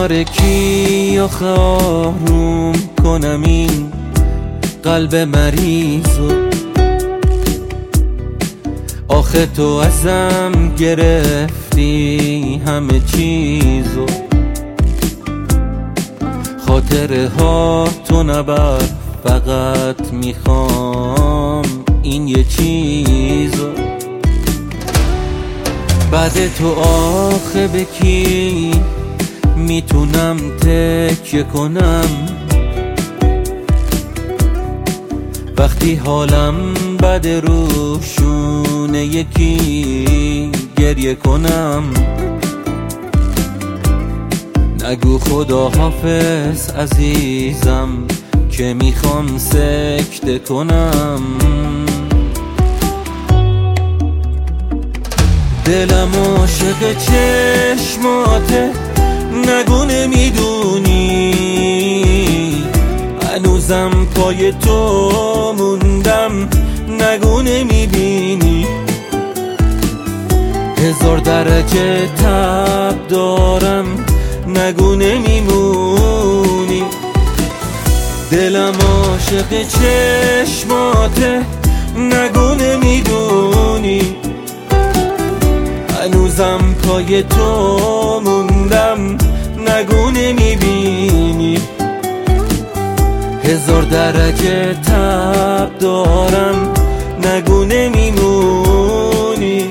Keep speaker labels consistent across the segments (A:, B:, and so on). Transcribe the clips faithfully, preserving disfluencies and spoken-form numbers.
A: تارکی آخه آروم کنم این قلب مریضو. آخه تو ازم گرفتی همه چیزو، خاطره ها تو نبر، فقط میخوام این یه چیزو. بعد تو آخه به کی میتونم تکیه کنم وقتی حالم بد روشونه یکی گریه کنم؟ نگو خدا حافظ عزیزم که میخوام سکته کنم. دلم عاشق چشماته، نگو نمیدونی هنوزم پای تو موندم، نگو نمیبینی هزار درجه تب دارم، نگو نمیمونی. دلم عاشق چشماته، نگو نمیدونی هنوزم پای تو موندم، نگو نمیبینی هزار درجه تب دارم، نگو نمیمونی.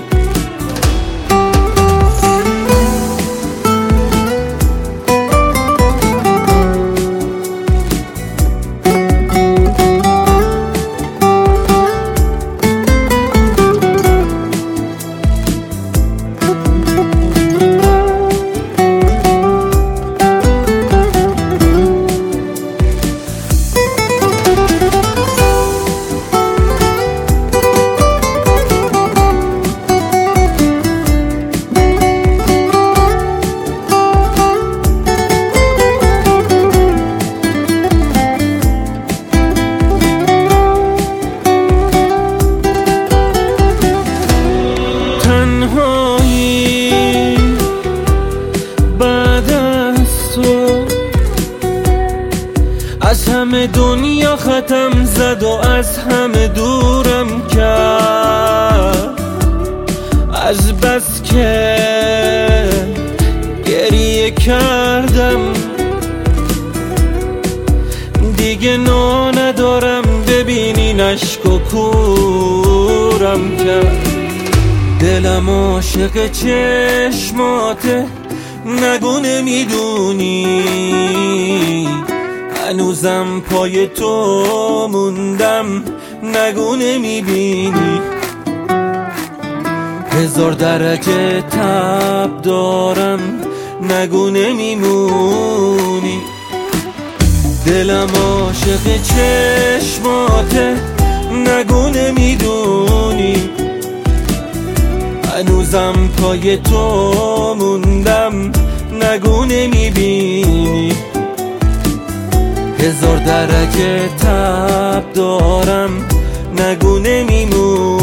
B: از همه دنیا ختم زد و از همه دورم کرد، از بس که گریه کردم دیگه نا ندارم، ببینین اشک و کورم کرد.
A: دلم عاشق چشماته، نگو نمیدونی هنوزم پای تو موندم، نگو نمیبینی هزار درجه تب دارم، نگو نمیمونی. دلم عاشق چشماته، نگو نمیدونی هنوزم پای تو موندم، نگو نمیبینی هزار درجه تب دارم، نگو نمیمونی.